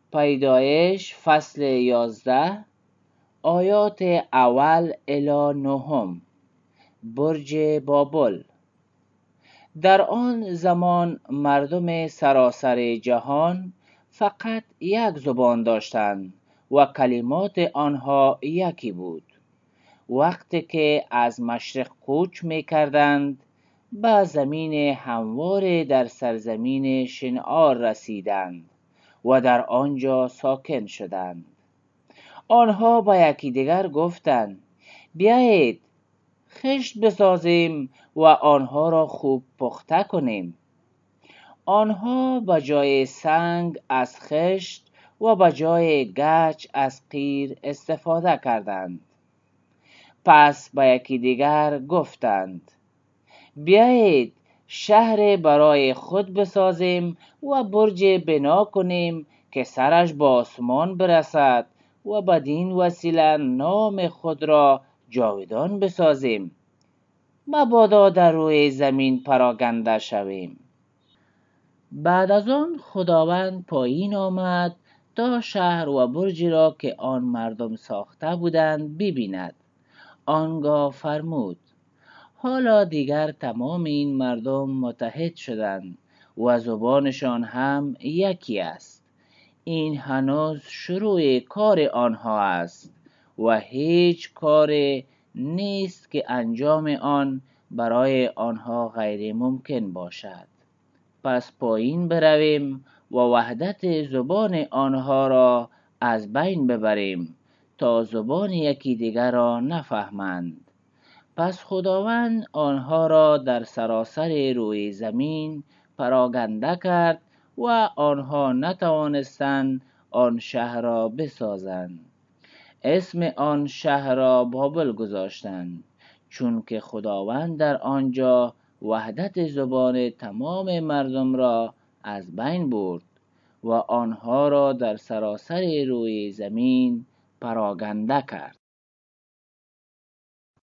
پیدایش فصل 11 آیات اول الی نهم. برج بابل. در آن زمان مردم سراسر جهان فقط یک زبان داشتند و کلمات آنها یکی بود. وقتی که از مشرق کوچ می کردند به زمین هموار در سرزمین شنعار رسیدند و در آنجا ساکن شدند. آنها با یکی دیگر گفتند بیایید خشت بسازیم و آنها را خوب پخته کنیم. آنها به جای سنگ از خشت و به جای گچ از قیر استفاده کردند. پس به یکی دیگر گفتند بیایید شهر برای خود بسازیم و برج بنا کنیم که سرش به آسمان برسد و بدین وسیله نام خود را جاودان بسازیم، مبادا در روی زمین پراگنده شویم. بعد از آن خداوند پایین آمد تا شهر و برجی را که آن مردم ساخته بودند ببیند. آنگاه فرمود حالا دیگر تمام این مردم متحد شدند و زبانشان هم یکی است. این هنوز شروع کار آنها است و هیچ کار نیست که انجام آن برای آنها غیر ممکن باشد. پس پایین برویم و وحدت زبان آنها را از بین ببریم تا زبان یکی دیگر را نفهمند. پس خداوند آنها را در سراسر روی زمین پراگنده کرد و آنها نتوانستند آن شهر را بسازند. اسم آن شهر را بابل گذاشتند، چون که خداوند در آنجا وحدت زبان تمام مردم را از بین برد و آنها را در سراسر روی زمین پراگنده کرد.